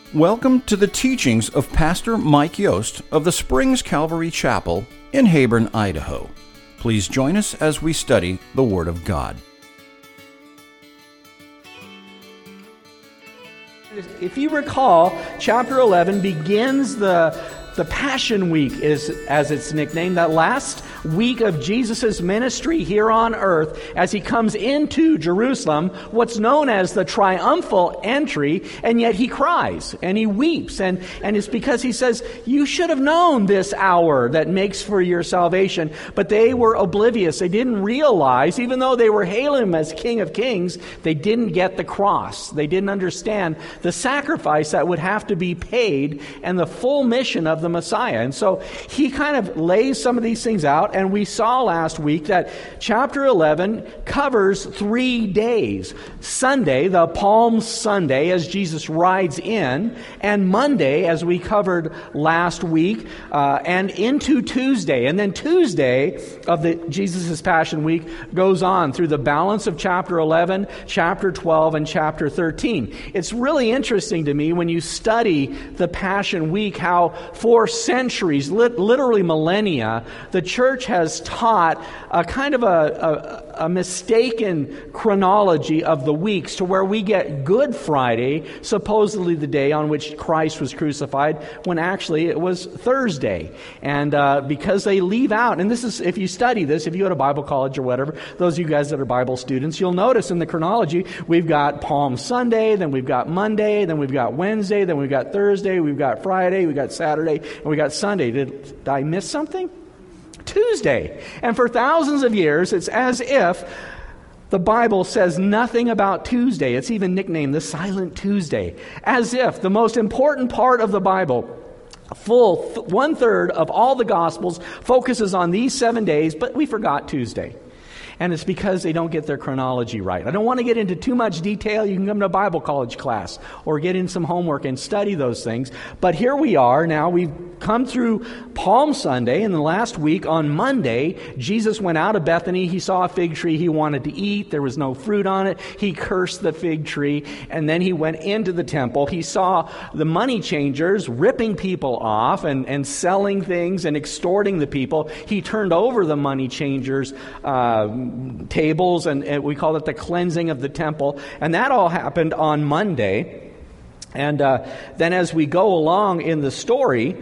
Welcome to the teachings of Pastor Mike Yost of the Springs Calvary Chapel in Heyburn, Idaho. Please join us as we study the Word of God. If you recall, chapter 11 begins the Passion Week, as it's nicknamed, that last week of Jesus' ministry here on earth as he comes into Jerusalem, what's known as the triumphal entry, and yet he cries and he weeps, and it's because he says, you should have known this hour that makes for your salvation. But they were oblivious. They didn't realize, even though they were hailing him as King of Kings, they didn't get the cross. They didn't understand the sacrifice that would have to be paid and the full mission of the Messiah. And so he kind of lays some of these things out, and we saw last week that chapter 11 covers 3 days. Sunday, the Palm Sunday, as Jesus rides in, and Monday, as we covered last week, and into Tuesday. And then Tuesday of Jesus' Passion Week goes on through the balance of chapter 11, chapter 12, and chapter 13. It's really interesting to me when you study the Passion Week how for centuries, literally millennia, the church has taught a kind of a mistaken chronology of the weeks to where we get Good Friday, supposedly the day on which Christ was crucified, when actually it was Thursday. And because they leave out, and this is, if you study this, if you go to Bible college or whatever, those of you guys that are Bible students, you'll notice in the chronology, we've got Palm Sunday, then we've got Monday, then we've got Wednesday, then we've got Thursday, we've got Friday, we've got Saturday, and we got Sunday. Did I miss something? Tuesday. And for thousands of years, it's as if the Bible says nothing about Tuesday. It's even nicknamed the Silent Tuesday. As if the most important part of the Bible, full 1/3 of all the Gospels, focuses on these 7 days, but we forgot Tuesday. And it's because they don't get their chronology right. I don't want to get into too much detail. You can come to a Bible college class or get in some homework and study those things. But here we are now. We've come through Palm Sunday, and the last week on Monday, Jesus went out of Bethany. He saw a fig tree he wanted to eat. There was no fruit on it. He cursed the fig tree, and then he went into the temple. He saw the money changers ripping people off and selling things and extorting the people. He turned over the money changers' tables, and we call it the cleansing of the temple. And that all happened on Monday. And then as we go along in the story,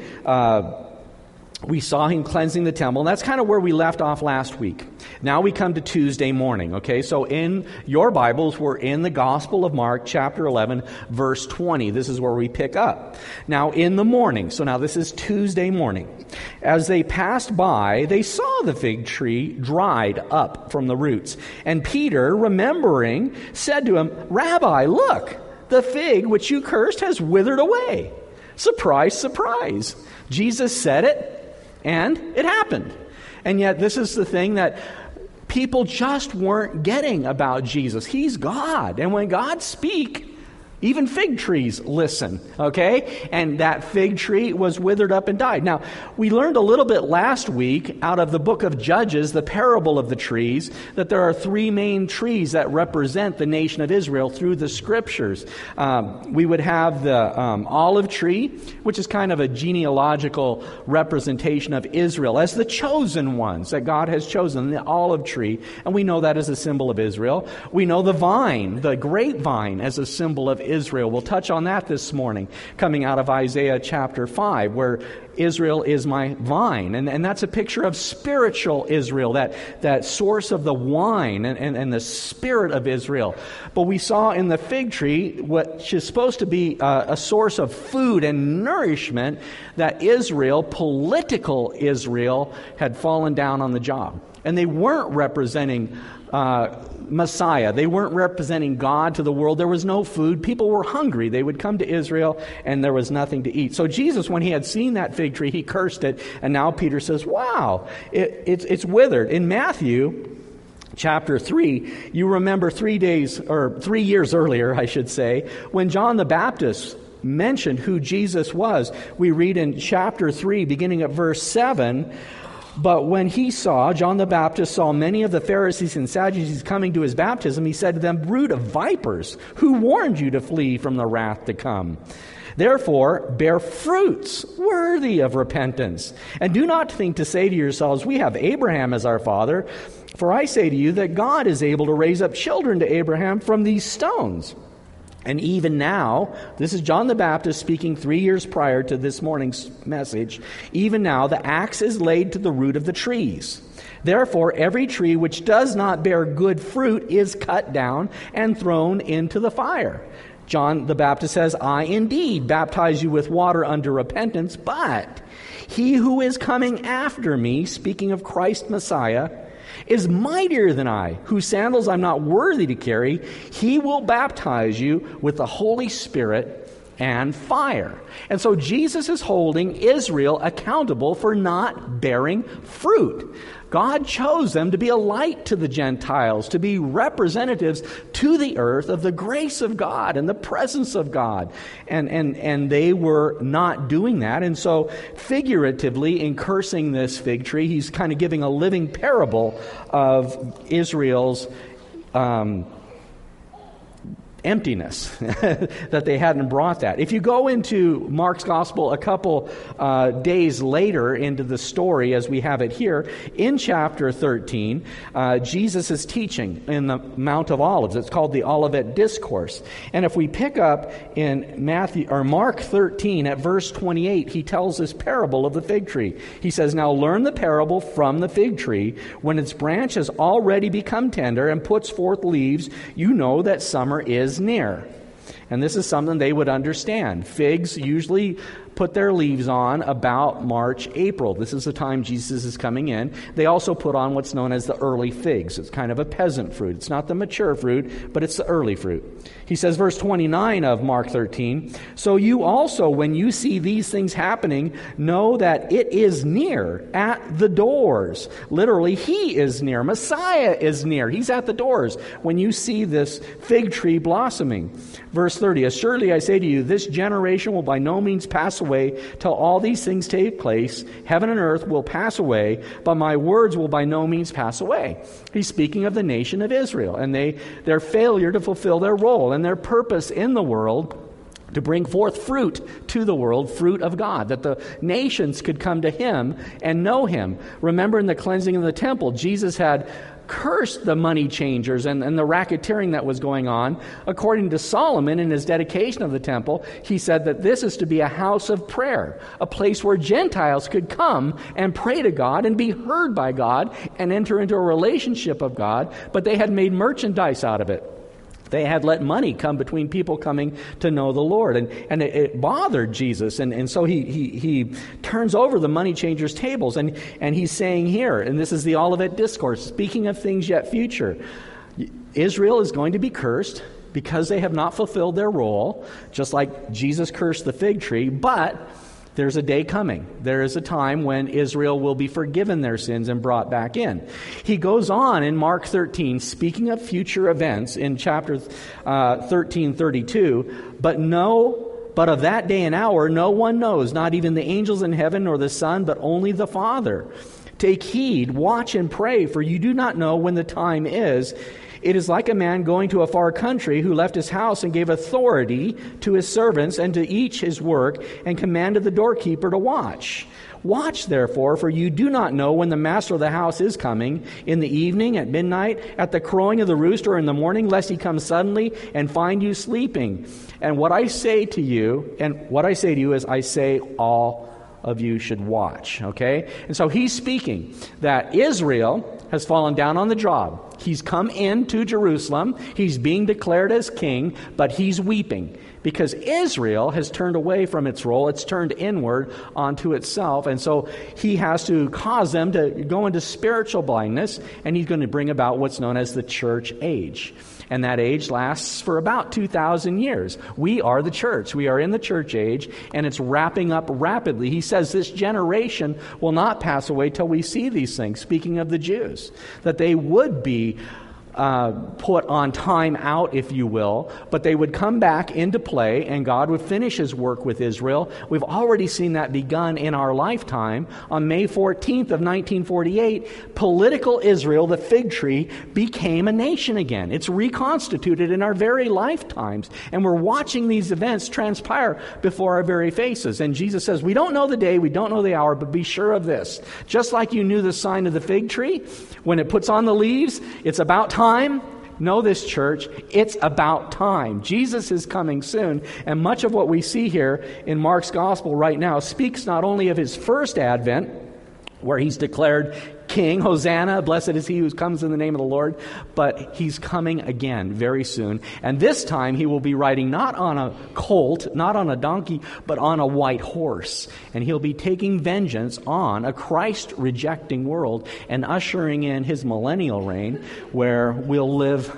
we saw him cleansing the temple. And that's kind of where we left off last week. Now we come to Tuesday morning, okay? So in your Bibles, we're in the Gospel of Mark, chapter 11, verse 20. This is where we pick up. Now in the morning, so now this is Tuesday morning. As they passed by, they saw the fig tree dried up from the roots. And Peter, remembering, said to him, Rabbi, look, the fig which you cursed has withered away. Surprise, surprise. Jesus said it, and it happened. And yet this is the thing that people just weren't getting about Jesus. He's God. And when God speaks, even fig trees listen, okay? And that fig tree was withered up and died. Now, we learned a little bit last week out of the book of Judges, the parable of the trees, that there are 3 main trees that represent the nation of Israel through the scriptures. We would have the olive tree, which is kind of a genealogical representation of Israel as the chosen ones that God has chosen, the olive tree, and we know that as a symbol of Israel. We know the vine, the grapevine, as a symbol of Israel. We'll touch on that this morning, coming out of Isaiah chapter 5, where Israel is my vine. And that's a picture of spiritual Israel, that source of the wine and the spirit of Israel. But we saw in the fig tree, which is supposed to be a source of food and nourishment, that Israel, political Israel, had fallen down on the job. And they weren't representing Messiah. They weren't representing God to the world. There was no food. People were hungry. They would come to Israel, and there was nothing to eat. So Jesus, when he had seen that fig tree, he cursed it. And now Peter says, wow, it's withered. In Matthew chapter 3, you remember 3 years earlier, I should say, when John the Baptist mentioned who Jesus was. We read in chapter 3, beginning at verse 7, But when John the Baptist saw many of the Pharisees and Sadducees coming to his baptism, he said to them, "Brood of vipers, who warned you to flee from the wrath to come? Therefore, bear fruits worthy of repentance. And do not think to say to yourselves, 'We have Abraham as our father.' For I say to you that God is able to raise up children to Abraham from these stones. And even now," this is John the Baptist speaking 3 years prior to this morning's message, "even now the axe is laid to the root of the trees. Therefore, every tree which does not bear good fruit is cut down and thrown into the fire." John the Baptist says, "I indeed baptize you with water unto repentance, but he who is coming after me," speaking of Christ Messiah, "is mightier than I, whose sandals I'm not worthy to carry. He will baptize you with the Holy Spirit and fire." And so Jesus is holding Israel accountable for not bearing fruit. God chose them to be a light to the Gentiles, to be representatives to the earth of the grace of God and the presence of God. And they were not doing that. And so figuratively, in cursing this fig tree, he's kind of giving a living parable of Israel's emptiness, that they hadn't brought that. If you go into Mark's Gospel a couple days later into the story as we have it here, in chapter 13, Jesus is teaching in the Mount of Olives. It's called the Olivet Discourse. And if we pick up in Mark 13 at verse 28, he tells this parable of the fig tree. He says, "Now learn the parable from the fig tree. When its branch has already become tender and puts forth leaves, you know that summer is near." And this is something they would understand. Figs usually put their leaves on about March, April. This is the time Jesus is coming in. They also put on what's known as the early figs. It's kind of a peasant fruit. It's not the mature fruit, but it's the early fruit. He says, verse 29 of Mark 13, "So you also, when you see these things happening, know that it is near, at the doors." Literally, he is near. Messiah is near. He's at the doors when you see this fig tree blossoming. Verse 30, "Assuredly I say to you, this generation will by no means pass away till all these things take place. Heaven and earth will pass away, but my words will by no means pass away." He's speaking of the nation of Israel and their failure to fulfill their role and their purpose in the world to bring forth fruit to the world, fruit of God, that the nations could come to him and know him. Remember in the cleansing of the temple, Jesus had cursed the money changers and the racketeering that was going on. According to Solomon in his dedication of the temple, he said that this is to be a house of prayer, a place where Gentiles could come and pray to God and be heard by God and enter into a relationship of God, but they had made merchandise out of it. They had let money come between people coming to know the Lord. And it bothered Jesus. And so he turns over the money changers' tables. And he's saying here, and this is the Olivet Discourse, speaking of things yet future, Israel is going to be cursed because they have not fulfilled their role, just like Jesus cursed the fig tree. But there's a day coming. There is a time when Israel will be forgiven their sins and brought back in. He goes on in Mark 13, speaking of future events in chapter 13:32, but of that day and hour no one knows, not even the angels in heaven nor the Son, but only the Father. Take heed, watch and pray, for you do not know when the time is. It is like a man going to a far country who left his house and gave authority to his servants and to each his work and commanded the doorkeeper to watch. Watch, therefore, for you do not know when the master of the house is coming, in the evening, at midnight, at the crowing of the rooster, or in the morning, lest he come suddenly and find you sleeping. And what I say to you is, I say all of you should watch. Okay? And so he's speaking that Israel has fallen down on the job. He's come into Jerusalem. He's being declared as king, but he's weeping because Israel has turned away from its role. It's turned inward onto itself. And so he has to cause them to go into spiritual blindness, and he's going to bring about what's known as the church age. And that age lasts for about 2,000 years. We are the church. We are in the church age, and it's wrapping up rapidly. He says this generation will not pass away till we see these things, speaking of the Jews, that they would be put on time out, if you will, but they would come back into play and God would finish his work with Israel. We've already seen that begun in our lifetime. On May 14th of 1948, political Israel, the fig tree, became a nation again. It's reconstituted in our very lifetimes. And we're watching these events transpire before our very faces. And Jesus says, we don't know the day, we don't know the hour, but be sure of this. Just like you knew the sign of the fig tree, when it puts on the leaves, it's about time. Know this, church, it's about time. Jesus is coming soon, and much of what we see here in Mark's gospel right now speaks not only of his first advent, where he's declared king, Hosanna, blessed is he who comes in the name of the Lord, but he's coming again very soon. And this time he will be riding not on a colt, not on a donkey, but on a white horse. And he'll be taking vengeance on a Christ-rejecting world and ushering in his millennial reign, where we'll live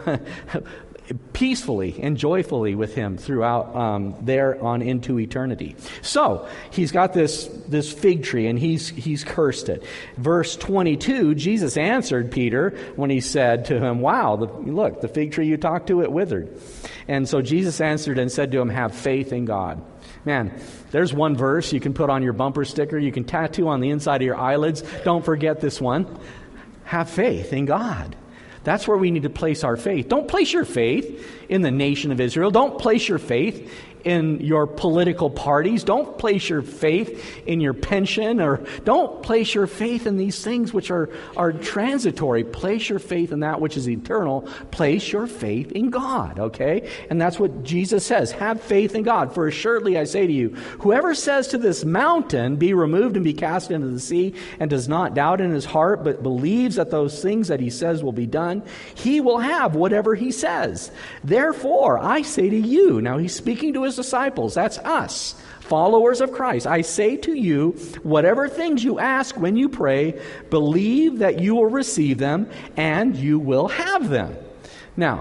peacefully and joyfully with him throughout there on into eternity. So he's got this fig tree, and he's cursed it. Verse 22, Jesus answered Peter when he said to him, "Wow, look, the fig tree you talked to, it withered." And so Jesus answered and said to him, "Have faith in God." Man, there's one verse you can put on your bumper sticker. You can tattoo on the inside of your eyelids. Don't forget this one. Have faith in God. That's where we need to place our faith. Don't place your faith in the nation of Israel. Don't place your faith in your political parties. Don't place your faith in your pension, or don't place your faith in these things which are transitory. Place your faith in that which is eternal. Place your faith in God, okay? And that's what Jesus says. Have faith in God. For assuredly I say to you, whoever says to this mountain, be removed and be cast into the sea, and does not doubt in his heart, but believes that those things that he says will be done, he will have whatever he says. Therefore, I say to you, now he's speaking to his disciples, that's us, followers of Christ. I say to you, whatever things you ask when you pray, believe that you will receive them and you will have them. Now,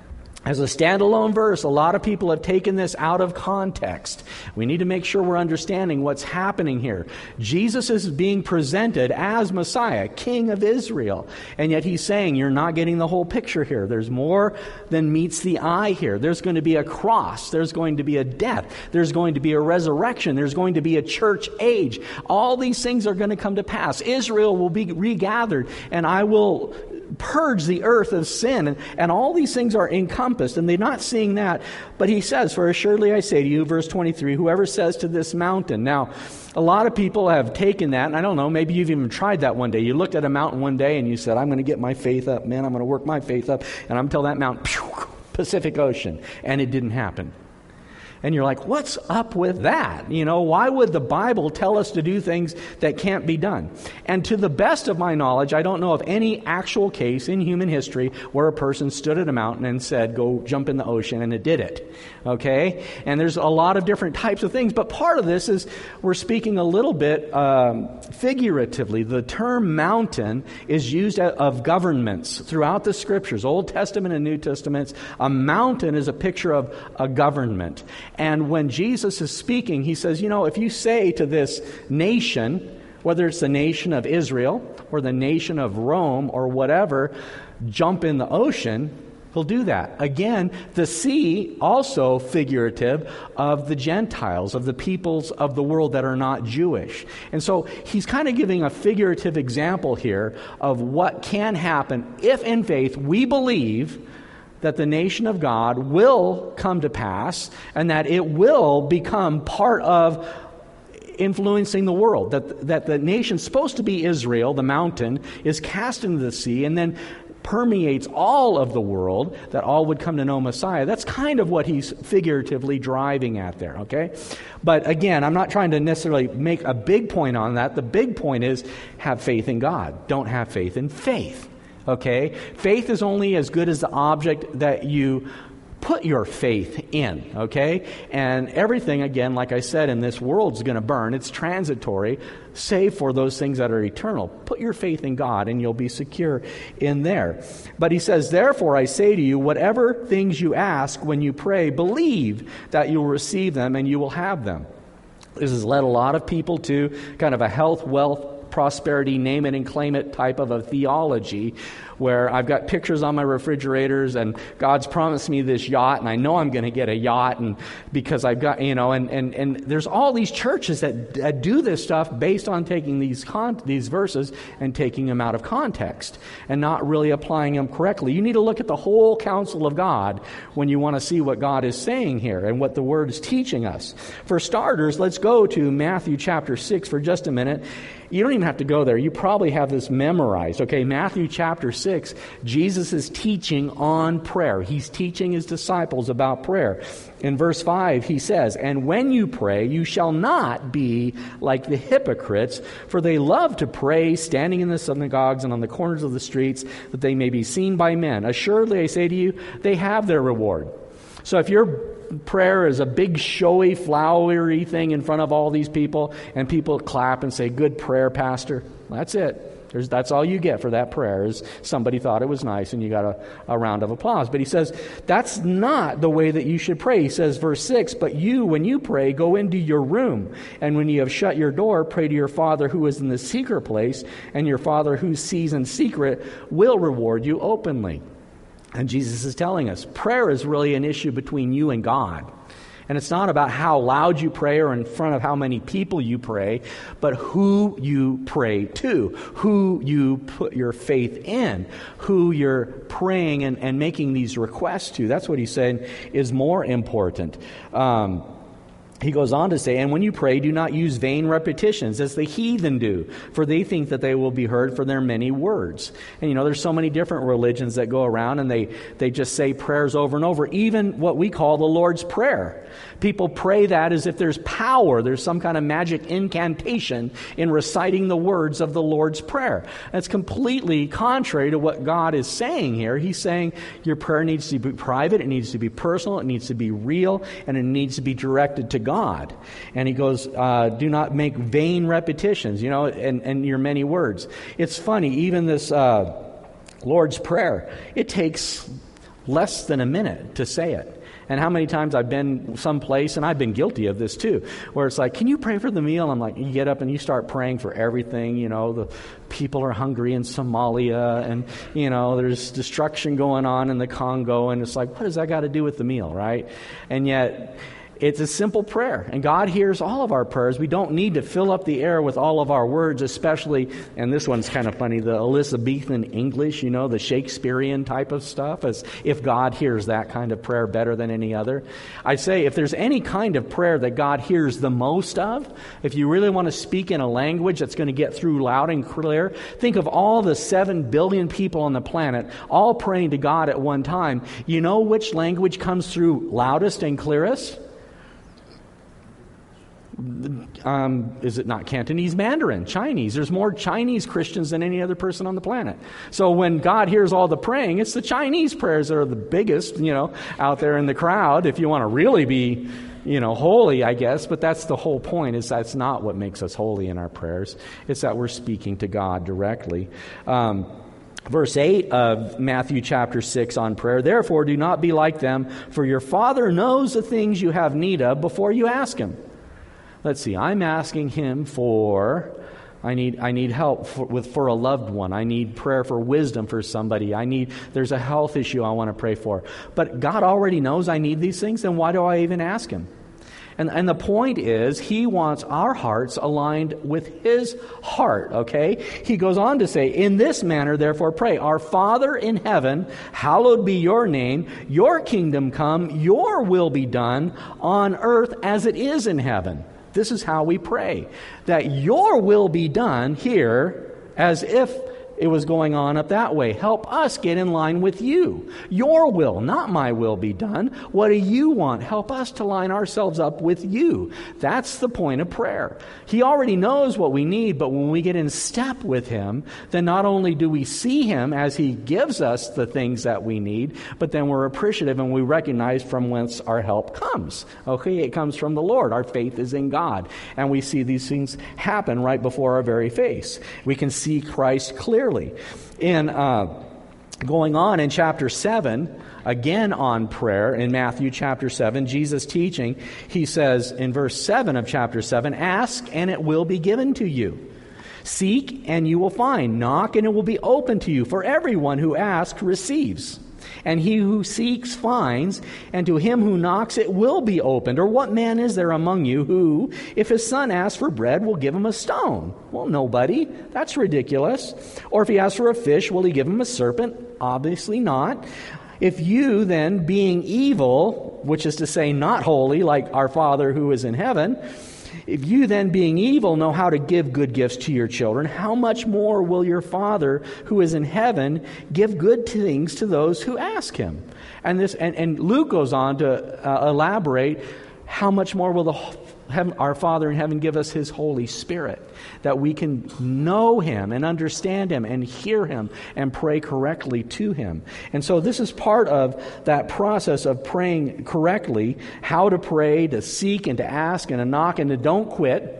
as a standalone verse, a lot of people have taken this out of context. We need to make sure we're understanding what's happening here. Jesus is being presented as Messiah, King of Israel. And yet he's saying, you're not getting the whole picture here. There's more than meets the eye here. There's going to be a cross. There's going to be a death. There's going to be a resurrection. There's going to be a church age. All these things are going to come to pass. Israel will be regathered, and I will purge the earth of sin, and all these things are encompassed, and they're not seeing that. But he says, for assuredly I say to you, verse 23, whoever says to this mountain. Now, a lot of people have taken that, and I don't know, maybe you've even tried that one day. You looked at a mountain one day and you said, I'm going to get my faith up, man, I'm going to work my faith up, and I'm going to tell that mountain, Pacific Ocean, and it didn't happen. And you're like, what's up with that? You know, why would the Bible tell us to do things that can't be done? And to the best of my knowledge, I don't know of any actual case in human history where a person stood at a mountain and said, go jump in the ocean, and it did it. Okay? And there's a lot of different types of things. But part of this is we're speaking a little bit figuratively. The term mountain is used of governments throughout the Scriptures, Old Testament and New Testaments. A mountain is a picture of a government. And when Jesus is speaking, he says, you know, if you say to this nation, whether it's the nation of Israel or the nation of Rome or whatever, jump in the ocean, he'll do that. Again, the sea, also figurative of the Gentiles, of the peoples of the world that are not Jewish. And so he's kind of giving a figurative example here of what can happen if in faith we believe that the nation of God will come to pass and that it will become part of influencing the world. That the nation's supposed to be Israel, the mountain, is cast into the sea and then permeates all of the world, that all would come to know Messiah. That's kind of what he's figuratively driving at there, okay? But again, I'm not trying to necessarily make a big point on that. The big point is have faith in God. Don't have faith in faith. Okay? Faith is only as good as the object that you put your faith in. Okay? And everything, again, like I said, in this world is going to burn. It's transitory, save for those things that are eternal. Put your faith in God and you'll be secure in there. But he says, therefore I say to you, whatever things you ask when you pray, believe that you will receive them and you will have them. This has led a lot of people to kind of a health, wealth, prosperity, name it and claim it type of a theology where I've got pictures on my refrigerators and God's promised me this yacht and I know I'm going to get a yacht and because I've got, and there's all these churches that do this stuff based on taking these verses and taking them out of context and not really applying them correctly. You need to look at the whole counsel of God when you want to see what God is saying here and what the Word is teaching us. For starters, let's go to Matthew chapter 6 for just a minute. You don't even have to go there. You probably have this memorized. Okay, Matthew chapter 6, Jesus is teaching on prayer. He's teaching his disciples about prayer. In verse 5, he says, "And when you pray, you shall not be like the hypocrites, for they love to pray standing in the synagogues and on the corners of the streets, that they may be seen by men. Assuredly, I say to you, they have their reward." So if your prayer is a big, showy, flowery thing in front of all these people, and people clap and say, "Good prayer, Pastor," that's it. That's all you get for that prayer, is somebody thought it was nice and you got a round of applause. But he says, that's not the way that you should pray. He says, verse 6, "But you, when you pray, go into your room, and when you have shut your door, pray to your Father who is in the secret place, and your Father who sees in secret will reward you openly." And Jesus is telling us, prayer is really an issue between you and God. And it's not about how loud you pray or in front of how many people you pray, but who you pray to, who you put your faith in, who you're praying and making these requests to. That's what he's saying is more important. He goes on to say, "And when you pray, do not use vain repetitions as the heathen do, for they think that they will be heard for their many words." And there's so many different religions that go around and they just say prayers over and over, even what we call the Lord's Prayer. People pray that as if there's power, there's some kind of magic incantation in reciting the words of the Lord's Prayer. That's completely contrary to what God is saying here. He's saying your prayer needs to be private, it needs to be personal, it needs to be real, and it needs to be directed to God. And he goes, do not make vain repetitions, and your many words. It's funny, even this Lord's Prayer, it takes less than a minute to say it. And how many times I've been someplace, and I've been guilty of this too, where it's like, "Can you pray for the meal?" I'm like, you get up and you start praying for everything. The people are hungry in Somalia, and there's destruction going on in the Congo, and it's like, what does that got to do with the meal, right? And yet, it's a simple prayer, and God hears all of our prayers. We don't need to fill up the air with all of our words, especially, and this one's kind of funny, the Elizabethan English, the Shakespearean type of stuff, as if God hears that kind of prayer better than any other. I'd say if there's any kind of prayer that God hears the most of, if you really want to speak in a language that's going to get through loud and clear, think of all the 7 billion people on the planet all praying to God at one time. You know which language comes through loudest and clearest? Is it not Cantonese, Mandarin, Chinese? There's more Chinese Christians than any other person on the planet. So when God hears all the praying, it's the Chinese prayers that are the biggest, out there in the crowd, if you want to really be, holy, I guess. But that's the whole point, is that's not what makes us holy in our prayers. It's that we're speaking to God directly. Verse 8 of Matthew chapter 6 on prayer, "Therefore do not be like them, for your Father knows the things you have need of before you ask Him." Let's see, I'm asking Him for, I need help for a loved one. I need prayer for wisdom for somebody. There's a health issue I want to pray for. But God already knows I need these things, then why do I even ask Him? And the point is, He wants our hearts aligned with His heart, okay? He goes on to say, "In this manner, therefore, pray, Our Father in heaven, hallowed be your name, your kingdom come, your will be done on earth as it is in heaven." This is how we pray, that your will be done here as if it was going on up that way. Help us get in line with you. Your will, not my will, be done. What do you want? Help us to line ourselves up with you. That's the point of prayer. He already knows what we need, but when we get in step with Him, then not only do we see Him as He gives us the things that we need, but then we're appreciative and we recognize from whence our help comes. Okay, it comes from the Lord. Our faith is in God. And we see these things happen right before our very face. We can see Christ clearly. In going on in chapter 7, again on prayer, in Matthew chapter 7, Jesus teaching, He says in verse 7 of chapter 7, "Ask and it will be given to you." Seek, and you will find. Knock, and it will be open to you. For everyone who asks receives. And he who seeks finds, and to him who knocks it will be opened. Or what man is there among you who, if his son asks for bread, will give him a stone? Well, nobody. That's ridiculous. Or if he asks for a fish, will he give him a serpent? Obviously not. If you then, being evil, which is to say not holy, like our Father who is in heaven, if you then, being evil, know how to give good gifts to your children, how much more will your Father who is in heaven give good things to those who ask him? And Luke goes on to elaborate, how much more will our Father in heaven give us his Holy Spirit, that we can know him and understand him and hear him and pray correctly to him. And so this is part of that process of praying correctly, how to pray, to seek and to ask and to knock and to don't quit.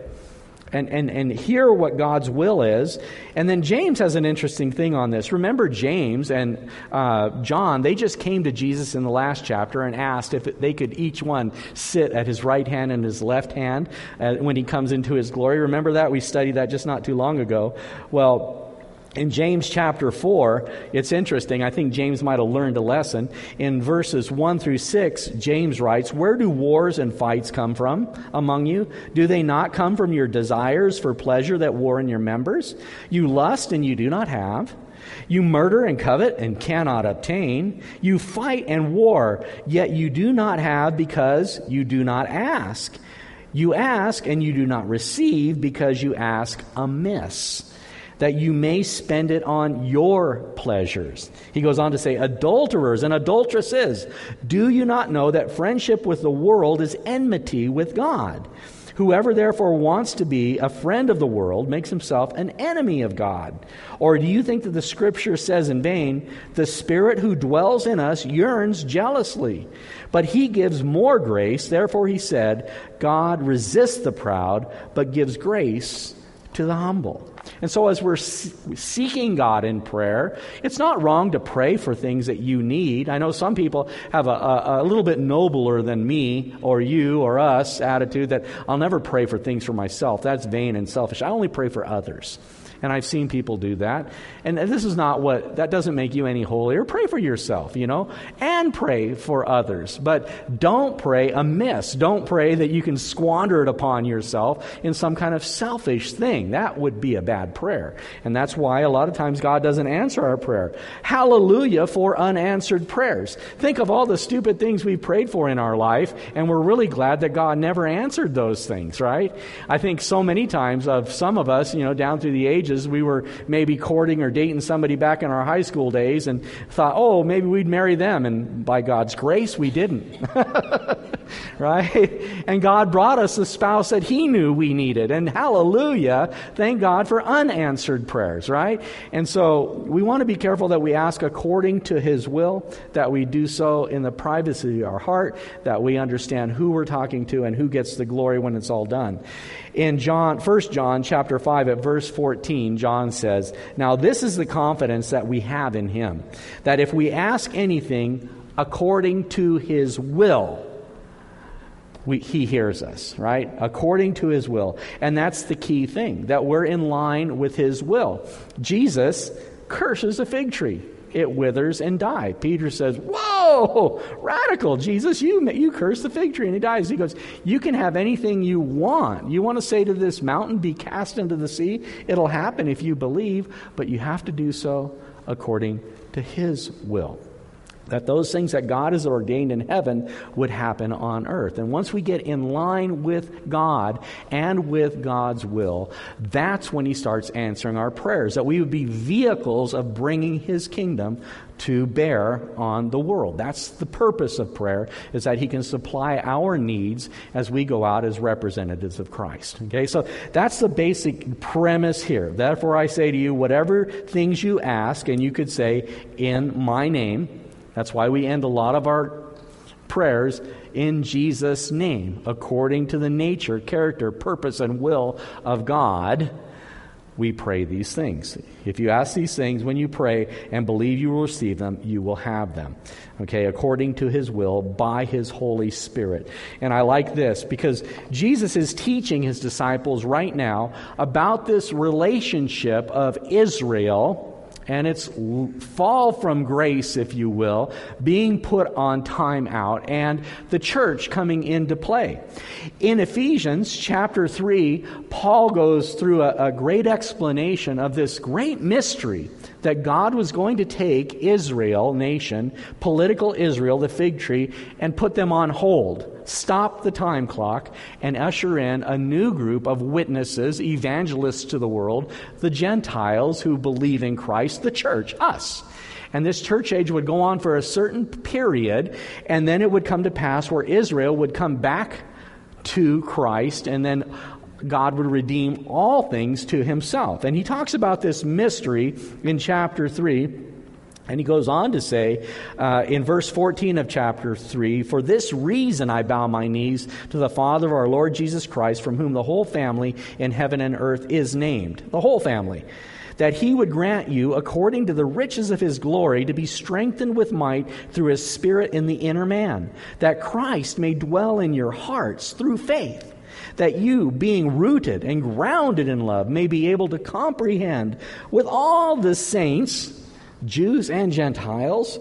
And hear what God's will is. And then James has an interesting thing on this. Remember, James and John, they just came to Jesus in the last chapter and asked if they could each one sit at his right hand and his left hand when he comes into his glory. Remember that? We studied that just not too long ago. Well, in James chapter 4, it's interesting. I think James might have learned a lesson. In verses 1 through 6, James writes, "Where do wars and fights come from among you? Do they not come from your desires for pleasure that war in your members? You lust and you do not have. You murder and covet and cannot obtain. You fight and war, yet you do not have because you do not ask. You ask and you do not receive because you ask amiss, that you may spend it on your pleasures." He goes on to say, "Adulterers and adulteresses, do you not know that friendship with the world is enmity with God? Whoever therefore wants to be a friend of the world makes himself an enemy of God. Or do you think that the Scripture says in vain, the Spirit who dwells in us yearns jealously? But he gives more grace. Therefore he said, God resists the proud, but gives grace to the humble." And so as we're seeking God in prayer, it's not wrong to pray for things that you need. I know some people have a little bit nobler than me or you or us attitude that I'll never pray for things for myself. That's vain and selfish. I only pray for others. And I've seen people do that. And this is not that doesn't make you any holier. Pray for yourself, and pray for others. But don't pray amiss. Don't pray that you can squander it upon yourself in some kind of selfish thing. That would be a bad prayer. And that's why a lot of times God doesn't answer our prayer. Hallelujah for unanswered prayers. Think of all the stupid things we prayed for in our life, and we're really glad that God never answered those things, right? I think so many times of some of us, down through the ages, we were maybe courting or dating somebody back in our high school days and thought, oh, maybe we'd marry them. And by God's grace, we didn't. Right? And God brought us the spouse that he knew we needed. And hallelujah, thank God for unanswered prayers, right? And so we want to be careful that we ask according to his will, that we do so in the privacy of our heart, that we understand who we're talking to and who gets the glory when it's all done. In 1 John chapter 5 at verse 14, John says, "Now this is the confidence that we have in him, that if we ask anything according to his will, he hears us," right? According to his will. And that's the key thing, that we're in line with his will. Jesus curses a fig tree. It withers and dies. Peter says, whoa, radical, Jesus, you curse the fig tree and it dies. He goes, you can have anything you want. You want to say to this mountain, be cast into the sea? It'll happen if you believe, but you have to do so according to his will. That those things that God has ordained in heaven would happen on earth. And once we get in line with God and with God's will, that's when he starts answering our prayers. That we would be vehicles of bringing his kingdom to bear on the world. That's the purpose of prayer, is that he can supply our needs as we go out as representatives of Christ. Okay, so that's the basic premise here. Therefore I say to you, whatever things you ask, and you could say, in my name. That's why we end a lot of our prayers in Jesus' name, according to the nature, character, purpose, and will of God. we pray these things. If you ask these things when you pray and believe you will receive them, you will have them. Okay, according to his will, by his Holy Spirit. And I like this because Jesus is teaching his disciples right now about this relationship of Israel and its fall from grace, if you will, being put on time out, and the church coming into play. In Ephesians chapter 3, Paul goes through a great explanation of this great mystery that God was going to take Israel, nation, political Israel, the fig tree, and put them on hold. Stop the time clock and usher in a new group of witnesses, evangelists to the world, the Gentiles who believe in Christ, the church, us. And this church age would go on for a certain period, and then it would come to pass where Israel would come back to Christ, and then God would redeem all things to himself. And he talks about this mystery in chapter 3. And he goes on to say in verse 14 of chapter 3, "For this reason I bow my knees to the Father of our Lord Jesus Christ, from whom the whole family in heaven and earth is named." The whole family. "That he would grant you, according to the riches of his glory, to be strengthened with might through his Spirit in the inner man, that Christ may dwell in your hearts through faith, that you, being rooted and grounded in love, may be able to comprehend with all the saints, Jews and Gentiles,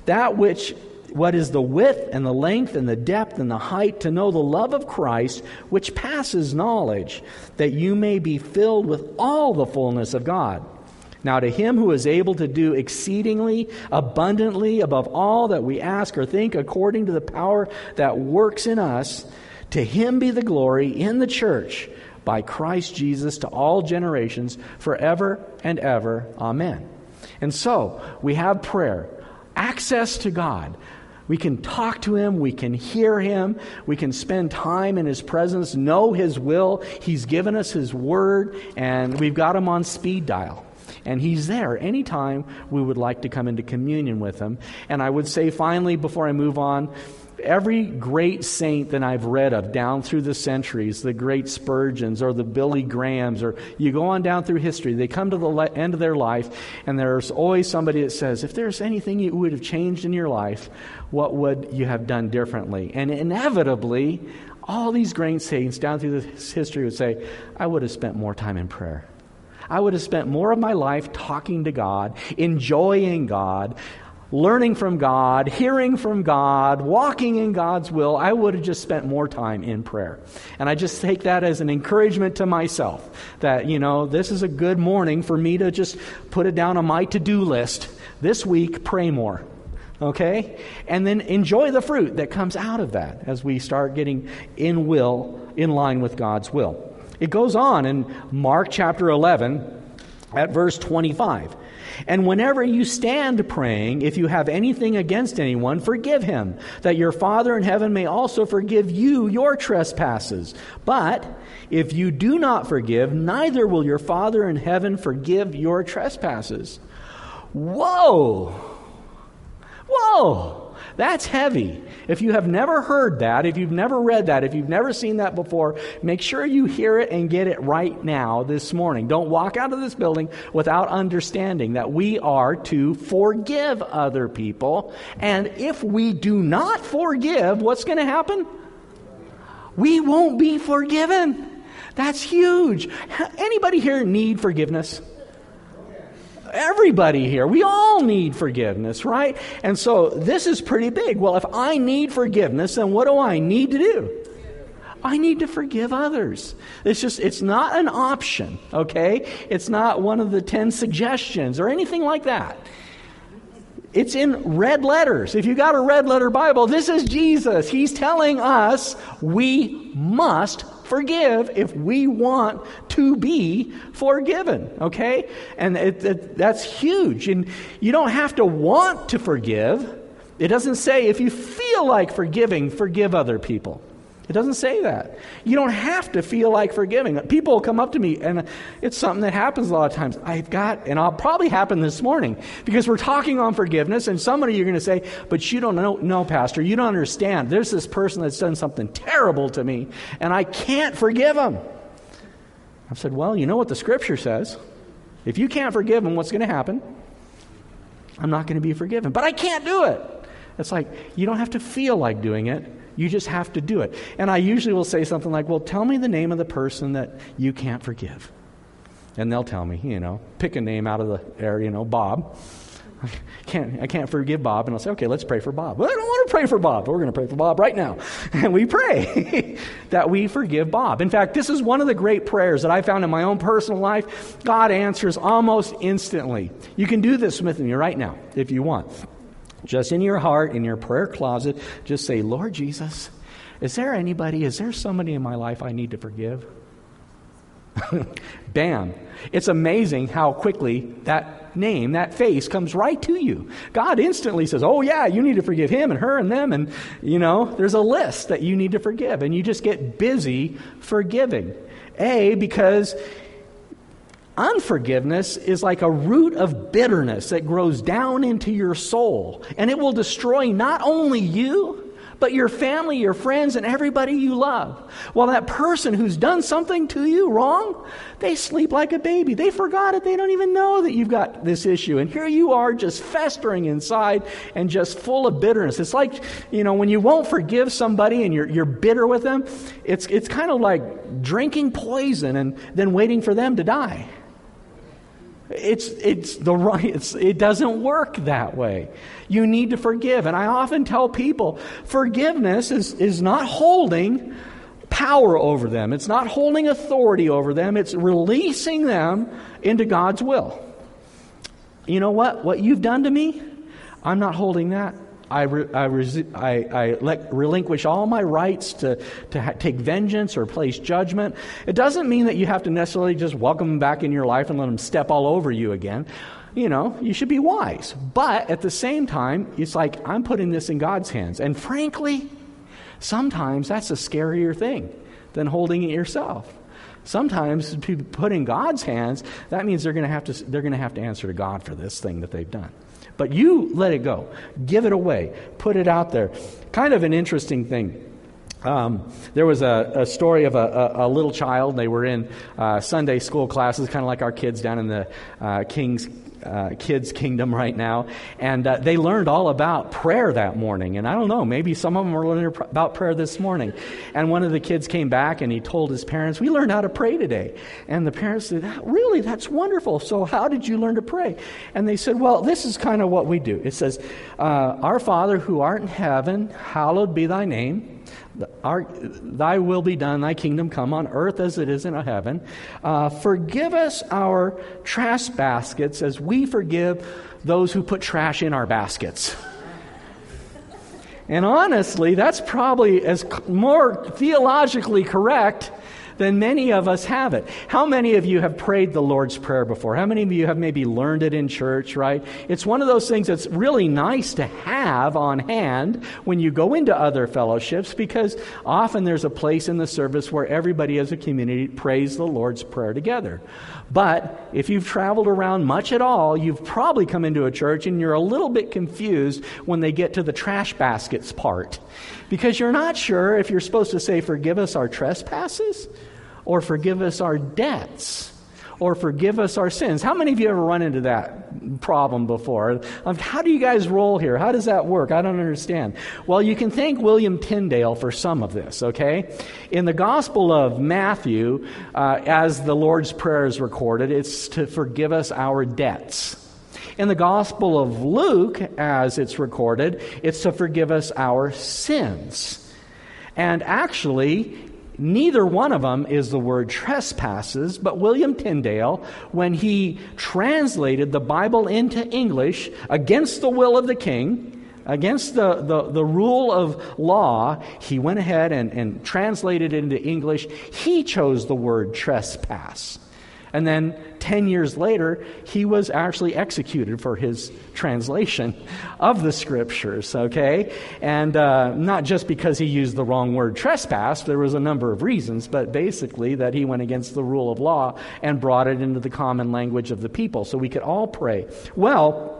what is the width and the length and the depth and the height, to know the love of Christ, which passes knowledge, that you may be filled with all the fullness of God. Now to him who is able to do exceedingly abundantly above all that we ask or think, according to the power that works in us, to him be the glory in the church by Christ Jesus to all generations, forever and ever. Amen." And so, we have prayer, access to God. We can talk to him, we can hear him, we can spend time in his presence, know his will. He's given us his word, and we've got him on speed dial. And he's there anytime we would like to come into communion with him. And I would say finally, before I move on, every great saint that I've read of down through the centuries, the great Spurgeons or the Billy Grahams, or you go on down through history, they come to the end of their life, and there's always somebody that says, if there's anything you would have changed in your life, what would you have done differently? And inevitably, all these great saints down through this history would say, I would have spent more time in prayer. I would have spent more of my life talking to God, enjoying God, learning from God, hearing from God, walking in God's will. I would have just spent more time in prayer. And I just take that as an encouragement to myself that, this is a good morning for me to just put it down on my to-do list. This week, pray more. Okay? And then enjoy the fruit that comes out of that as we start getting in line with God's will. It goes on in Mark chapter 11 at verse 25. "And whenever you stand praying, if you have anything against anyone, forgive him, that your Father in heaven may also forgive you your trespasses. But if you do not forgive, neither will your Father in heaven forgive your trespasses." Whoa! Whoa! That's heavy. If you have never heard that, if you've never read that, if you've never seen that before, make sure you hear it and get it right now this morning. Don't walk out of this building without understanding that we are to forgive other people. And if we do not forgive, what's going to happen? We won't be forgiven. That's huge. Anybody here need forgiveness? Everybody here. We all need forgiveness, right? And so this is pretty big. Well, if I need forgiveness, then what do I need to do? I need to forgive others. It's not an option, okay? It's not one of the 10 suggestions or anything like that. It's in red letters. If you got a red letter Bible, this is Jesus. He's telling us we must forgive if we want to be forgiven, okay? And that's huge. And you don't have to want to forgive. It doesn't say if you feel like forgiving, forgive other people. It doesn't say that. You don't have to feel like forgiving. People will come up to me, and it's something that happens a lot of times. And I'll probably happen this morning, because we're talking on forgiveness, and somebody you're going to say, but you don't know, Pastor, you don't understand. There's this person that's done something terrible to me, and I can't forgive them. I said, well, you know what the Scripture says. If you can't forgive them, what's going to happen? I'm not going to be forgiven. But I can't do it. It's like, you don't have to feel like doing it. You just have to do it. And I usually will say something like, well, tell me the name of the person that you can't forgive. And they'll tell me, pick a name out of the air, Bob. I can't forgive Bob. And I'll say, okay, let's pray for Bob. Well, I don't want to pray for Bob. But we're going to pray for Bob right now. And we pray that we forgive Bob. In fact, this is one of the great prayers that I found in my own personal life. God answers almost instantly. You can do this with me right now if you want. Just in your heart, in your prayer closet, just say, Lord Jesus, is there somebody in my life I need to forgive? Bam. It's amazing how quickly that name, that face comes right to you. God instantly says, oh yeah, you need to forgive him and her and them. And, there's a list that you need to forgive. And you just get busy forgiving. Because unforgiveness is like a root of bitterness that grows down into your soul. And it will destroy not only you, but your family, your friends, and everybody you love. Well, that person who's done something to you wrong, they sleep like a baby. They forgot it. They don't even know that you've got this issue. And here you are just festering inside and just full of bitterness. It's like, when you won't forgive somebody and you're bitter with them, it's kind of like drinking poison and then waiting for them to die. It doesn't work that way. You need to forgive. And I often tell people, forgiveness is not holding power over them. It's not holding authority over them. It's releasing them into God's will. You know what? What you've done to me, I'm not holding that. I relinquish all my rights to take vengeance or place judgment. It doesn't mean that you have to necessarily just welcome them back in your life and let them step all over you again. You should be wise. But at the same time, it's like, I'm putting this in God's hands. And frankly, sometimes that's a scarier thing than holding it yourself. Sometimes to put in God's hands, that means they're going to have to answer to God for this thing that they've done. But you let it go. Give it away. Put it out there. Kind of an interesting thing. There was a story of a little child. They were in Sunday school classes, kind of like our kids down in the Kids Kingdom right now. And they learned all about prayer that morning. And I don't know, maybe some of them were learning about prayer this morning. And one of the kids came back and he told his parents, we learned how to pray today. And the parents said, really, that's wonderful. So how did you learn to pray? And they said, well, this is kind of what we do. It says, Our Father who art in heaven, hallowed be thy name. Thy will be done, thy kingdom come on earth as it is in heaven. Forgive us our trash baskets as we forgive those who put trash in our baskets. And honestly, that's probably more theologically correct than many of us have it. How many of you have prayed the Lord's Prayer before? How many of you have maybe learned it in church, right? It's one of those things that's really nice to have on hand when you go into other fellowships, because often there's a place in the service where everybody as a community prays the Lord's Prayer together. But if you've traveled around much at all, you've probably come into a church and you're a little bit confused when they get to the trash baskets part, because you're not sure if you're supposed to say, forgive us our trespasses, or forgive us our debts, or forgive us our sins. How many of you ever run into that problem before? How do you guys roll here? How does that work? I don't understand. Well, you can thank William Tyndale for some of this, okay? In the Gospel of Matthew, as the Lord's Prayer is recorded, it's to forgive us our debts. In the Gospel of Luke, as it's recorded, it's to forgive us our sins. And actually, neither one of them is the word trespasses, but William Tyndale, when he translated the Bible into English against the will of the king, against the rule of law, he went ahead and translated it into English. He chose the word trespass. And then 10 years later, he was actually executed for his translation of the Scriptures, okay? And not just because he used the wrong word trespass, there was a number of reasons, but basically that he went against the rule of law and brought it into the common language of the people so we could all pray. Well,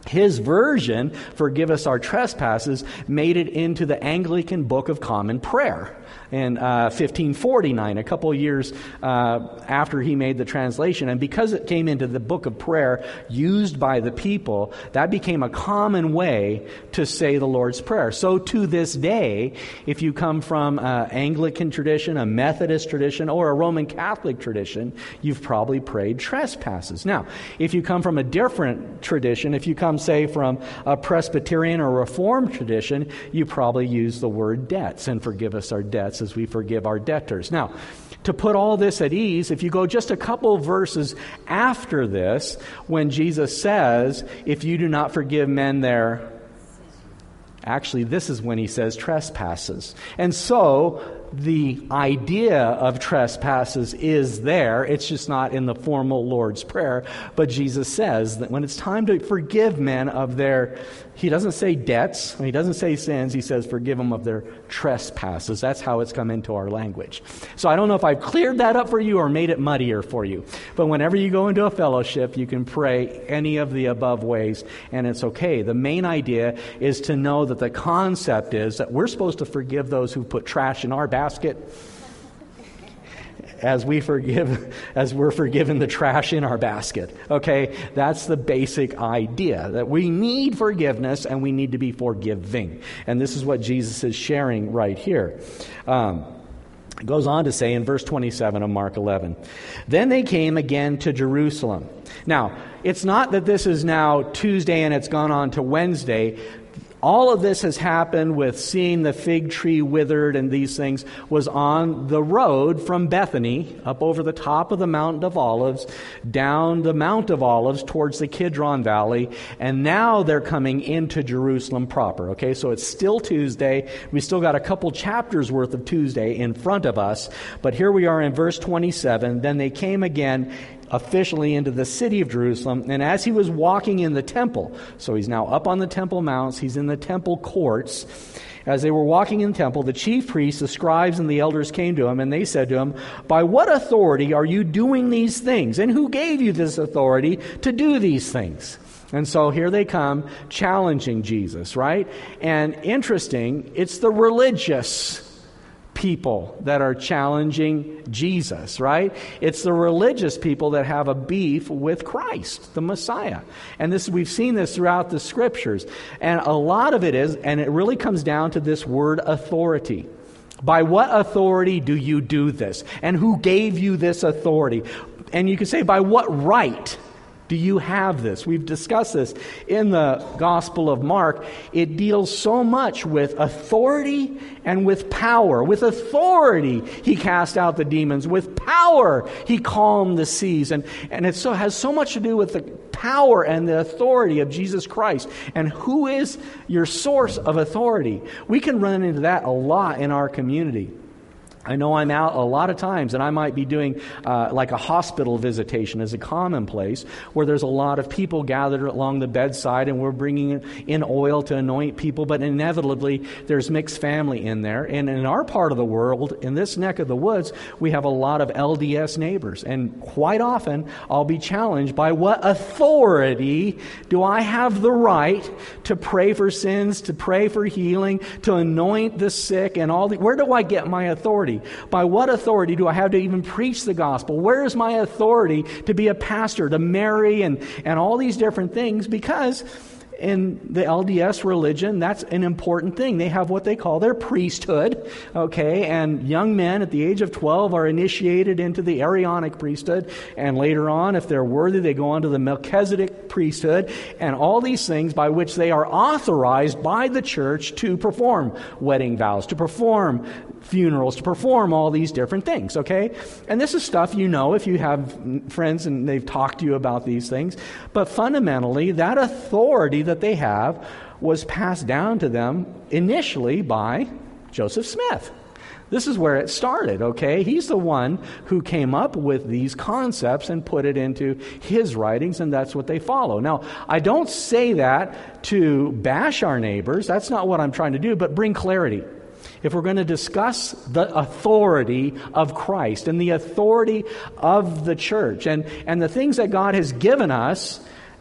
His version, forgive us our trespasses, made it into the Anglican Book of Common Prayer in 1549, a couple years after he made the translation. And because it came into the book of prayer used by the people, that became a common way to say the Lord's Prayer. So to this day, if you come from an Anglican tradition, a Methodist tradition, or a Roman Catholic tradition, you've probably prayed trespasses. Now, if you come from a different tradition, if you come, say, from a Presbyterian or Reformed tradition, you probably use the word debts, and forgive us our debts as we forgive our debtors. Now, to put all this at ease, if you go just a couple verses after this, when Jesus says, if you do not forgive men their... Actually, this is when he says trespasses. And so, the idea of trespasses is there. It's just not in the formal Lord's Prayer. But Jesus says that when it's time to forgive men of their... He doesn't say debts. He doesn't say sins. He says forgive them of their trespasses. That's how it's come into our language. So I don't know if I've cleared that up for you or made it muddier for you. But whenever you go into a fellowship, you can pray any of the above ways, and it's okay. The main idea is to know that the concept is that we're supposed to forgive those who put trash in our basket as we're forgiven the trash in our basket. Okay? That's the basic idea, that we need forgiveness and we need to be forgiving. And this is what Jesus is sharing right here. It goes on to say in verse 27 of Mark 11, then they came again to Jerusalem. Now, it's not that this is now Tuesday and it's gone on to Wednesday. All of this has happened with seeing the fig tree withered and these things was on the road from Bethany up over the top of the Mount of Olives, down the Mount of Olives towards the Kidron Valley, and now they're coming into Jerusalem proper. Okay, so it's still Tuesday. We still got a couple chapters worth of Tuesday in front of us, but here we are in verse 27. Then they came again officially into the city of Jerusalem, and as he was walking in the temple, so he's now up on the temple mounts, he's in the temple courts, as they were walking in the temple, the chief priests, the scribes, and the elders came to him, and they said to him, by what authority are you doing these things? And who gave you this authority to do these things? And so here they come challenging Jesus, right? And interesting, it's the religious people that are challenging Jesus, right? It's the religious people that have a beef with Christ, the Messiah. And this, we've seen this throughout the scriptures. And a lot of it is, and it really comes down to this word authority. By what authority do you do this? And who gave you this authority? And you could say, by what right do you have this? We've discussed this in the Gospel of Mark. It deals so much with authority and with power. With authority, he cast out the demons. With power, he calmed the seas. And it has so much to do with the power and the authority of Jesus Christ. And who is your source of authority? We can run into that a lot in our community. I know I'm out a lot of times, and I might be doing like a hospital visitation as a commonplace, where there's a lot of people gathered along the bedside, and we're bringing in oil to anoint people, but inevitably there's mixed family in there. And in our part of the world, in this neck of the woods, we have a lot of LDS neighbors, and quite often I'll be challenged by what authority do I have the right to pray for sins, to pray for healing, to anoint the sick, and where do I get my authority? By what authority do I have to even preach the gospel? Where is my authority to be a pastor, to marry, and all these different things? Because in the LDS religion, that's an important thing. They have what they call their priesthood, okay? And young men at the age of 12 are initiated into the Aaronic priesthood. And later on, if they're worthy, they go on to the Melchizedek priesthood. And all these things by which they are authorized by the church to perform wedding vows, to perform funerals, to perform all these different things, okay? And this is stuff you know if you have friends and they've talked to you about these things. But fundamentally, that authority that they have was passed down to them initially by Joseph Smith. This is where it started, okay? He's the one who came up with these concepts and put it into his writings, and that's what they follow. Now, I don't say that to bash our neighbors. That's not what I'm trying to do, but bring clarity. If we're going to discuss the authority of Christ and the authority of the church and the things that God has given us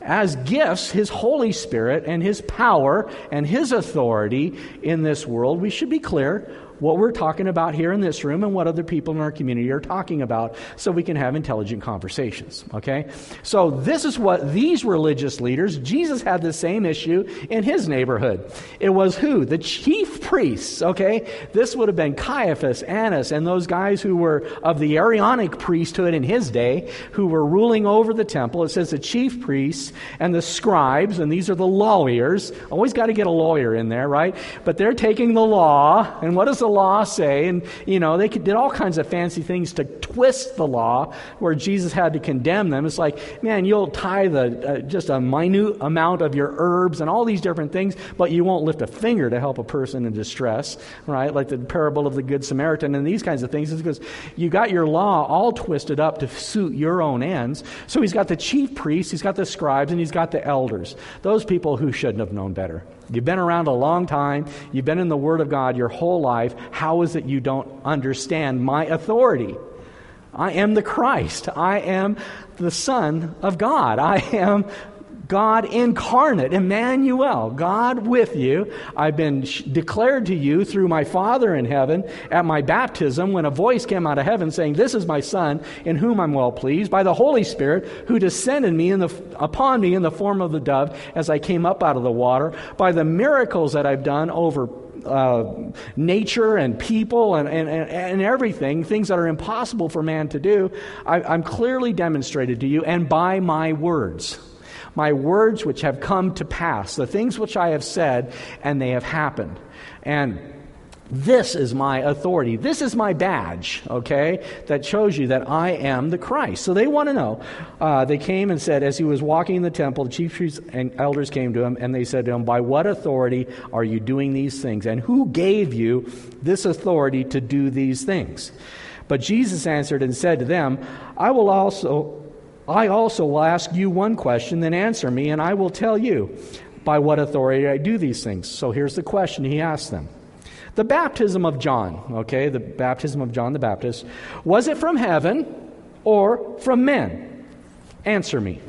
as gifts, His Holy Spirit and His power and His authority in this world. We should be clear what we're talking about here in this room and what other people in our community are talking about so we can have intelligent conversations, okay? So this is what these religious leaders, Jesus had the same issue in his neighborhood. It was who? The chief priests, okay? This would have been Caiaphas, Annas, and those guys who were of the Aaronic priesthood in his day, who were ruling over the temple. It says the chief priests and the scribes, and these are the lawyers. Always got to get a lawyer in there, right? But they're taking the law, and what does the law say? And, they did all kinds of fancy things to twist the law where Jesus had to condemn them. It's like, man, you'll tithe just a minute amount of your herbs and all these different things, but you won't lift a finger to help a person in distress, right? Like the parable of the Good Samaritan and these kinds of things. It's because you got your law all twisted up to suit your own ends. So he's got the chief priests, he's got the scribes, and he's got the elders. Those people who shouldn't have known better. You've been around a long time. You've been in the Word of God your whole life. How is it you don't understand my authority? I am the Christ. I am the Son of God. I am God incarnate, Emmanuel, God with you. I've been declared to you through my Father in heaven at my baptism when a voice came out of heaven saying, "This is my Son in whom I'm well pleased," by the Holy Spirit who descended upon me in the form of the dove as I came up out of the water, by the miracles that I've done over nature and people and everything, things that are impossible for man to do. I'm clearly demonstrated to you, and by my words which have come to pass, the things which I have said, and they have happened. And this is my authority. This is my badge, okay, that shows you that I am the Christ. So they want to know. They came and said, as he was walking in the temple, the chief priests and elders came to him, and they said to him, "By what authority are you doing these things? And who gave you this authority to do these things?" But Jesus answered and said to them, I also will ask you one question, then answer me, and I will tell you by what authority I do these things. So here's the question he asked them. The baptism of John, okay, the baptism of John the Baptist, was it from heaven or from men? Answer me.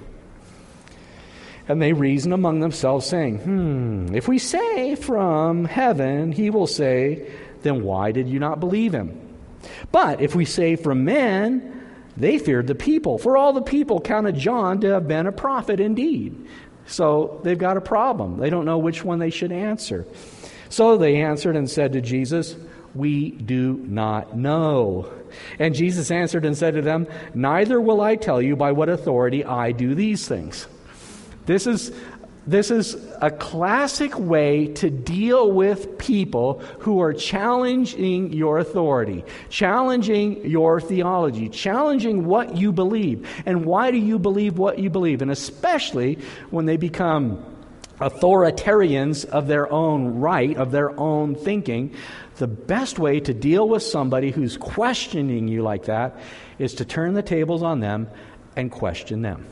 And they reasoned among themselves, saying, if we say from heaven, he will say, then why did you not believe him? But if we say from men, they feared the people, for all the people counted John to have been a prophet indeed. So they've got a problem. They don't know which one they should answer. So they answered and said to Jesus, we do not know. And Jesus answered and said to them, neither will I tell you by what authority I do these things. This is a classic way to deal with people who are challenging your authority, challenging your theology, challenging what you believe. And why do you believe what you believe? And especially when they become authoritarians of their own right, of their own thinking, the best way to deal with somebody who's questioning you like that is to turn the tables on them and question them.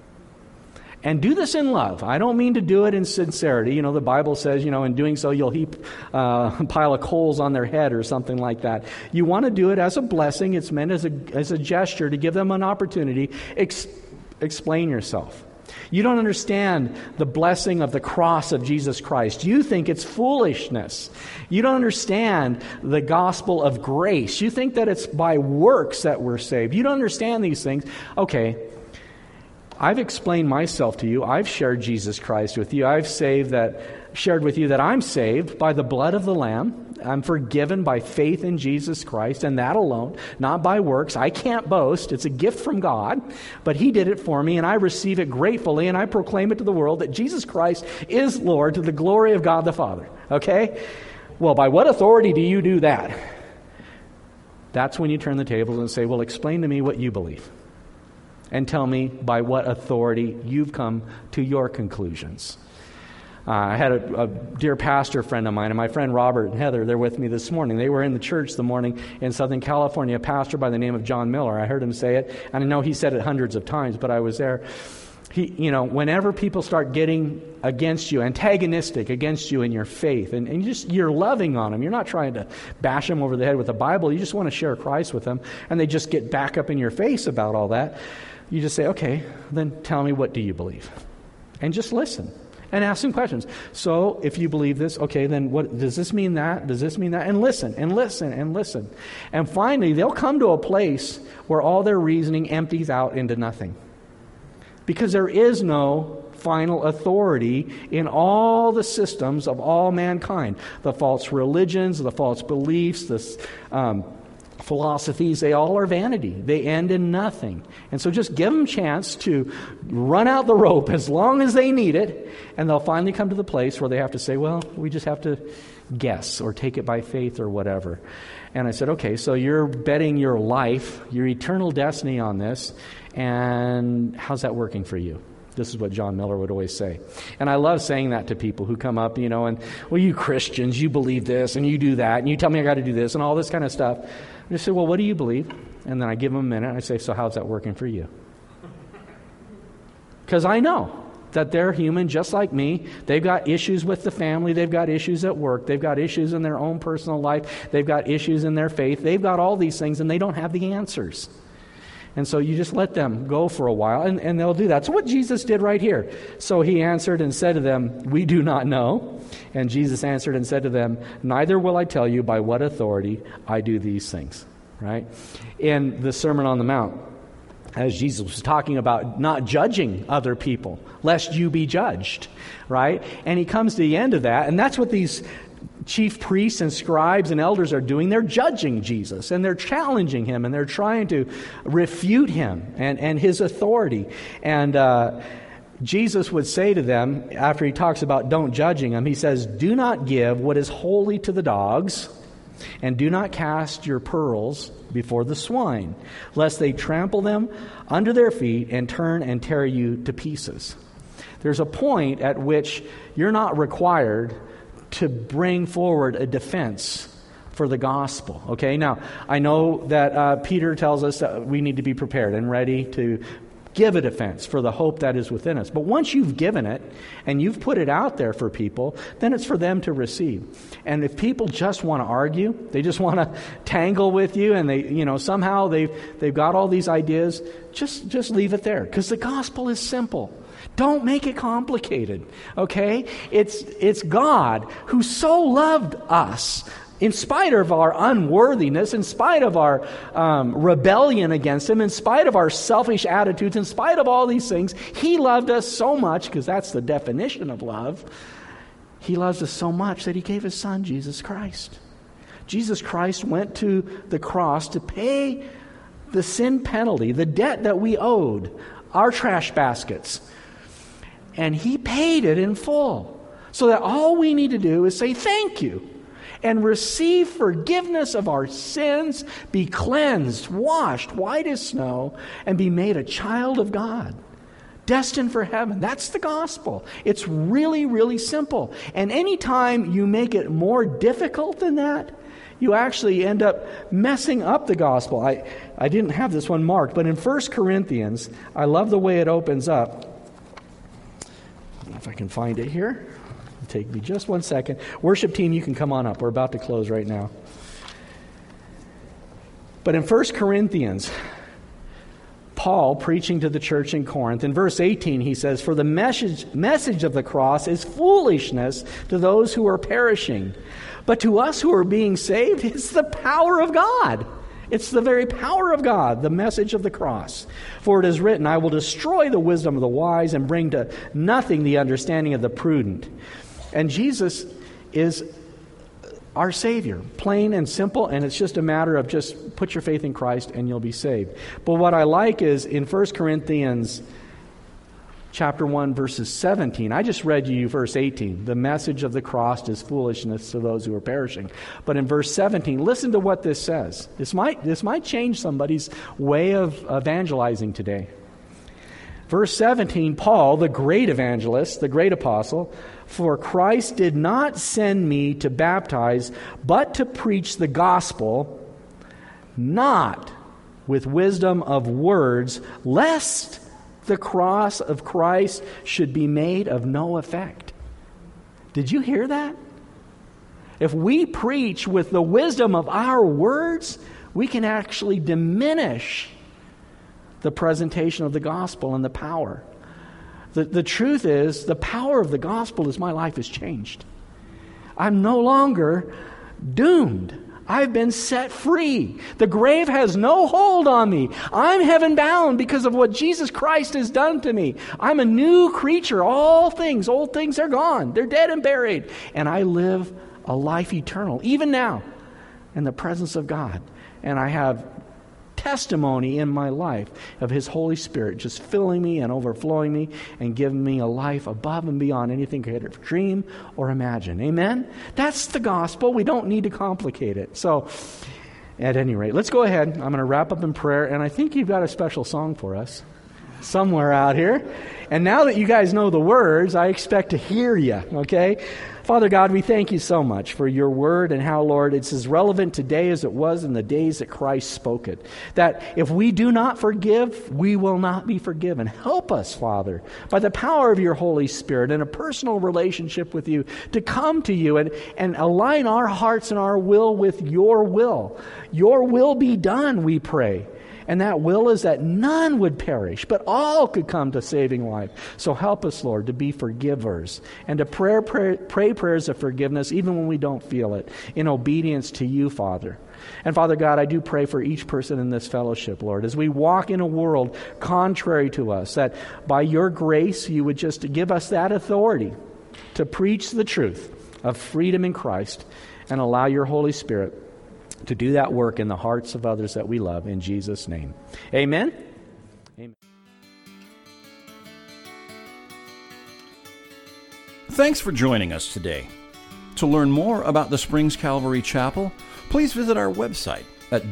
And do this in love. I don't mean to do it in sincerity. The Bible says, in doing so, you'll heap a pile of coals on their head or something like that. You want to do it as a blessing. It's meant as a gesture to give them an opportunity. Explain yourself. You don't understand the blessing of the cross of Jesus Christ. You think it's foolishness. You don't understand the gospel of grace. You think that it's by works that we're saved. You don't understand these things. Okay. I've explained myself to you. I've shared Jesus Christ with you. I've shared with you that I'm saved by the blood of the Lamb. I'm forgiven by faith in Jesus Christ, and that alone, not by works. I can't boast. It's a gift from God, but He did it for me, and I receive it gratefully, and I proclaim it to the world that Jesus Christ is Lord to the glory of God the Father. Okay? Well, by what authority do you do that? That's when you turn the tables and say, well, explain to me what you believe. And tell me by what authority you've come to your conclusions. I had a dear pastor friend of mine, and my friend Robert and Heather, they're with me this morning. They were in the church the morning in Southern California, a pastor by the name of John Miller. I heard him say it, and I know he said it hundreds of times, but I was there. Whenever people start getting against you, antagonistic against you in your faith, and you're loving on them, you're not trying to bash them over the head with the Bible, you just want to share Christ with them, and they just get back up in your face about all that. You just say, okay, then tell me, what do you believe? And just listen and ask some questions. So if you believe this, okay, then what does this mean that? Does this mean that? And listen and listen and listen. And finally, they'll come to a place where all their reasoning empties out into nothing. Because there is no final authority in all the systems of all mankind. The false religions, the false beliefs, the philosophies, they all are vanity. They end in nothing. And so just give them a chance to run out the rope as long as they need it, and they'll finally come to the place where they have to say, well, we just have to guess or take it by faith or whatever. And I said, okay, so you're betting your life, your eternal destiny on this, and how's that working for you? This is what John Miller would always say. And I love saying that to people who come up, and, well, you Christians, you believe this, and you do that, and you tell me I got to do this, and all this kind of stuff. And I say, well, what do you believe? And then I give them a minute, and I say, so how's that working for you? Because I know that they're human just like me. They've got issues with the family. They've got issues at work. They've got issues in their own personal life. They've got issues in their faith. They've got all these things, and they don't have the answers. And so you just let them go for a while, and they'll do that. That's what Jesus did right here. So he answered and said to them, we do not know. And Jesus answered and said to them, neither will I tell you by what authority I do these things. Right? In the Sermon on the Mount, as Jesus was talking about not judging other people, lest you be judged. Right? And he comes to the end of that, and that's what these chief priests and scribes and elders are doing. They're judging Jesus, and they're challenging him, and they're trying to refute him and his authority. And Jesus would say to them, after he talks about don't judging them, he says, do not give what is holy to the dogs, and do not cast your pearls before the swine, lest they trample them under their feet and turn and tear you to pieces. There's a point at which you're not required to bring forward a defense for the gospel. Okay, now I know that Peter tells us that we need to be prepared and ready to give a defense for the hope that is within us. But once you've given it and you've put it out there for people, then it's for them to receive. And if people just want to argue, they just want to tangle with you, and they, somehow they've got all these ideas, just leave it there, because the gospel is simple. Don't make it complicated, okay? It's God who so loved us, in spite of our unworthiness, in spite of our rebellion against Him, in spite of our selfish attitudes, in spite of all these things. He loved us so much, because that's the definition of love. He loves us so much that He gave His Son, Jesus Christ. Jesus Christ went to the cross to pay the sin penalty, the debt that we owed, our trash baskets. And He paid it in full, so that all we need to do is say thank you and receive forgiveness of our sins, be cleansed, washed white as snow, and be made a child of God, destined for heaven. That's the gospel. It's really, really simple. And anytime you make it more difficult than that, you actually end up messing up the gospel. I didn't have this one marked, but in 1 Corinthians, I love the way it opens up. If I can find it here. It'll take me just 1 second. Worship team, you can come on up. We're about to close right now. But in 1 Corinthians, Paul, preaching to the church in Corinth, in verse 18 he says, for the message of the cross is foolishness to those who are perishing. But to us who are being saved, it's the power of God. It's the very power of God, the message of the cross. For it is written, I will destroy the wisdom of the wise and bring to nothing the understanding of the prudent. And Jesus is our Savior, plain and simple, and it's just a matter of just put your faith in Christ and you'll be saved. But what I like is in 1 Corinthians chapter 1, verses 17. I just read you verse 18. The message of the cross is foolishness to those who are perishing. But in verse 17, listen to what this says. This might change somebody's way of evangelizing today. Verse 17, Paul, the great evangelist, the great apostle, for Christ did not send me to baptize, but to preach the gospel, not with wisdom of words, lest the cross of Christ should be made of no effect. Did you hear that? If we preach with the wisdom of our words, we can actually diminish the presentation of the gospel and the power. The truth is, the power of the gospel is my life has changed. I'm no longer doomed. I've been set free. The grave has no hold on me. I'm heaven bound because of what Jesus Christ has done to me. I'm a new creature. Old things are gone. They're dead and buried. And I live a life eternal, even now, in the presence of God. And I have testimony in my life of His Holy Spirit just filling me and overflowing me and giving me a life above and beyond anything I could dream or imagine. Amen? That's the gospel. We don't need to complicate it. So, at any rate, let's go ahead. I'm going to wrap up in prayer, and I think you've got a special song for us somewhere out here. And now that you guys know the words, I expect to hear you, okay? Father God, we thank you so much for your word and how, Lord, it's as relevant today as it was in the days that Christ spoke it. That if we do not forgive, we will not be forgiven. Help us, Father, by the power of your Holy Spirit and a personal relationship with you to come to you and align our hearts and our will with your will. Your will be done, we pray. And that will is that none would perish, but all could come to saving life. So help us, Lord, to be forgivers and to pray prayers of forgiveness even when we don't feel it, in obedience to you, Father. And Father God, I do pray for each person in this fellowship, Lord, as we walk in a world contrary to us, that by your grace you would just give us that authority to preach the truth of freedom in Christ and allow your Holy Spirit to do that work in the hearts of others that we love, in Jesus' name. Amen? Amen. Thanks for joining us today. To learn more about the Springs Calvary Chapel, please visit our website at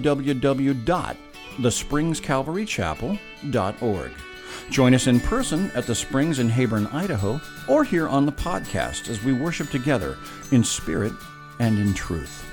www.thespringscalvarychapel.org. Join us in person at the Springs in Heyburn, Idaho, or here on the podcast as we worship together in spirit and in truth.